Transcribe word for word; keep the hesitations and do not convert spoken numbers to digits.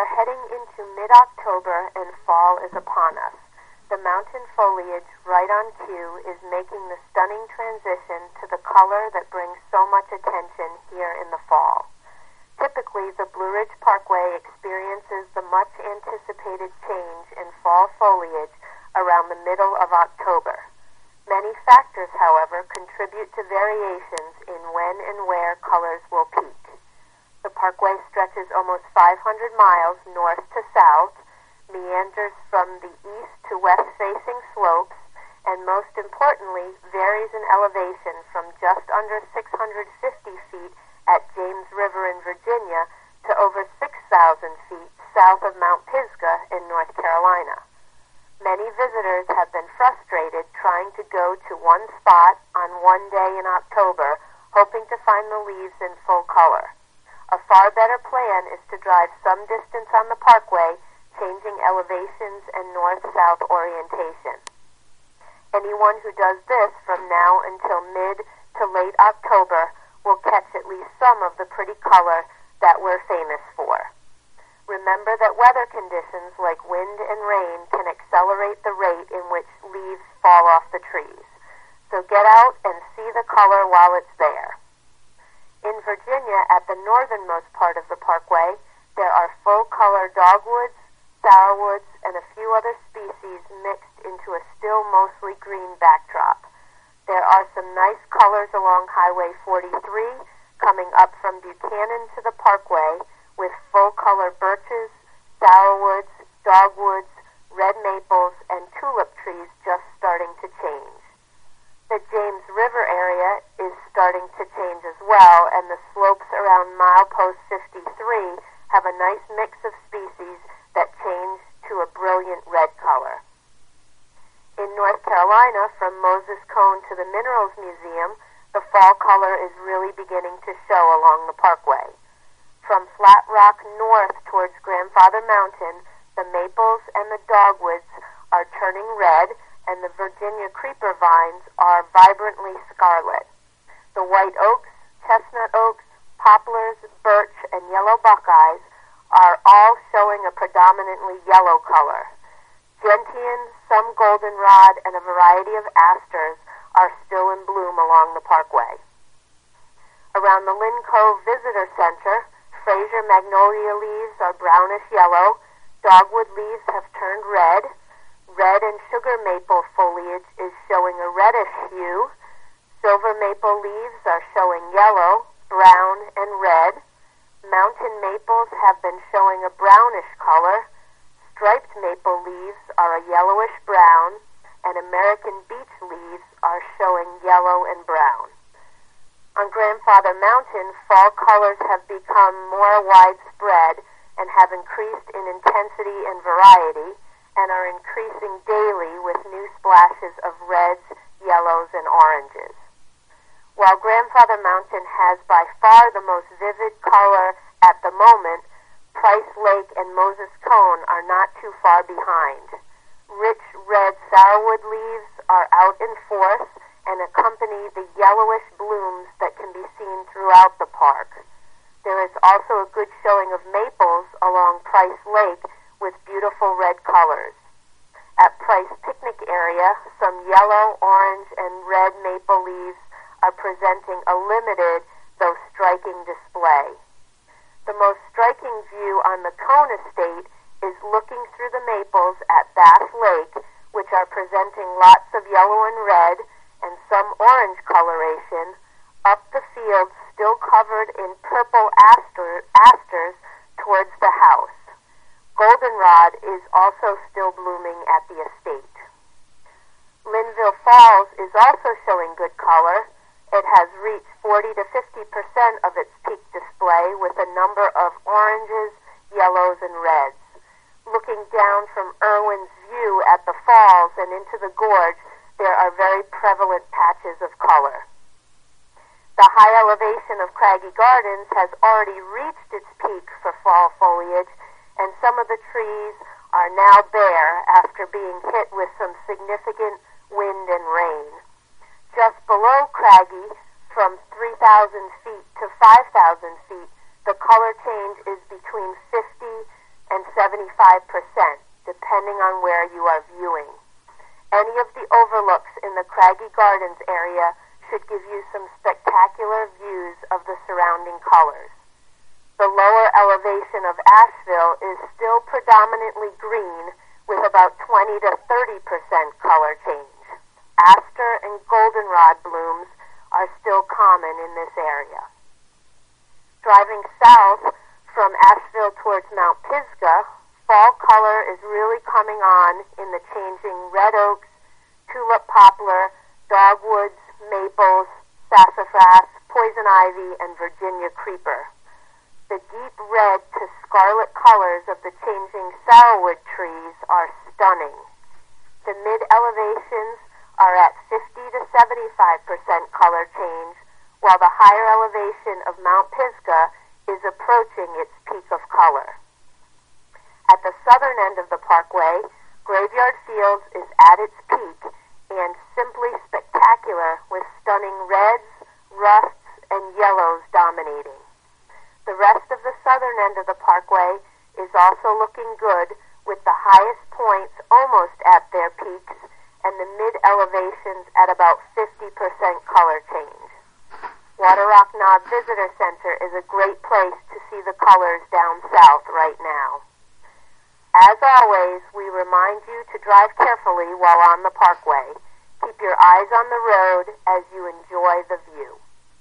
are heading into mid-October and fall is upon us. The mountain foliage, right on cue, is making the stunning transition to the color that brings so much attention here in the fall. Typically, the Blue Ridge Parkway experiences the much-anticipated change in fall foliage around the middle of October. Many factors, however, contribute to variations in when and where colors will peak. The parkway stretches almost five hundred miles north to south, meanders from the east to west-facing slopes, and most importantly, varies in elevation from just under six hundred fifty feet at James River in Virginia to over six thousand feet south of Mount Pisgah in North Carolina. Many visitors have been frustrated trying to go to one spot on one day in October, hoping to find the leaves in full color. A far better plan is to drive some distance on the parkway, changing elevations and north-south orientation. Anyone who does this from now until mid to late October will catch at least some of the pretty color that we're famous for. Remember that weather conditions like wind and rain can accelerate the rate in which leaves fall off the trees. So get out and see the color while it's there. In Virginia, at the northernmost part of the parkway, there are full-color dogwoods, sourwoods, and a few other species mixed into a still mostly green backdrop. There are some nice colors along Highway forty-three, coming up from Buchanan to the parkway, with full-color birches, sourwoods, dogwoods, red maples, and tulip trees just starting to change. The James River area is starting to change as well, and the slopes around milepost fifty-three have a nice mix of species that change to a brilliant red color. In North Carolina, from Moses Cone to the Minerals Museum, the fall color is really beginning to show along the parkway. From Flat Rock north towards Grandfather Mountain, the maples and the dogwoods are turning red, and the Virginia creeper vines are vibrantly scarlet. The white oaks, chestnut oaks, poplars, birch, and yellow buckeyes are all showing a predominantly yellow color. Gentian, some goldenrod, and a variety of asters are still in bloom along the parkway. Around the Lynn Cove Visitor Center, Fraser magnolia leaves are brownish yellow, dogwood leaves have turned red, red and sugar maple foliage is showing a reddish hue, silver maple leaves are showing yellow, brown, and red, mountain maples have been showing a brownish color, striped maple leaves are a yellowish brown, and American beech leaves are showing yellow and brown. On Grandfather Mountain, fall colors have become more widespread and have increased in intensity and variety, and are increasing daily with new splashes of reds, yellows, and oranges. While Grandfather Mountain has by far the most vivid color at the moment, Price Lake and Moses Cone are not too far behind. Rich red sourwood leaves are out in force and accompany the yellowish blooms that can be seen throughout the park. There is also a good showing of maples along Price Lake with beautiful red colors. At Price Picnic Area, some yellow, orange, and red maple leaves are presenting a limited, though striking display. The most striking view on the Cone Estate is looking through the maples at Bass Lake, which are presenting lots of yellow and red and some orange coloration, up the fields still covered in purple aster, asters towards the house. Goldenrod is also still blooming at the estate. Linville Falls is also showing good color. It has reached forty to fifty percent of its peak display with a number of oranges, yellows, and reds. Looking down from Irwin's View at the falls and into the gorge, there are very prevalent patches of color. The high elevation of Craggy Gardens has already reached its peak for fall foliage, and some of the trees are now bare after being hit with some significant wind and rain. Just below Craggy, from three thousand feet to five thousand feet, the color change is between fifty and seventy-five percent, depending on where you are viewing. Any of the overlooks in the Craggy Gardens area should give you some spectacular views of the surrounding colors. The lower elevation of Asheville is still predominantly green with about twenty to thirty percent color change. Aster and goldenrod blooms are still common in this area. Driving south from Asheville towards Mount Pisgah, fall color is really coming on in the changing red oaks, tulip poplar, dogwoods, maples, sassafras, poison ivy, and Virginia creeper. The deep red to scarlet colors of the changing sourwood trees are stunning. The mid-elevations are at fifty to seventy-five percent color change, while the higher elevation of Mount Pisgah is approaching its peak of color. At the southern end of the parkway, Graveyard Fields is at its peak and simply spectacular with stunning reds, rusts, and yellows dominating. The rest of the southern end of the parkway is also looking good with the highest points almost at their peaks and the mid-elevations at about fifty percent color change. Water Rock Knob Visitor Center is a great place to see the colors down south right now. As always, we remind you to drive carefully while on the parkway. Keep your eyes on the road as you enjoy the view.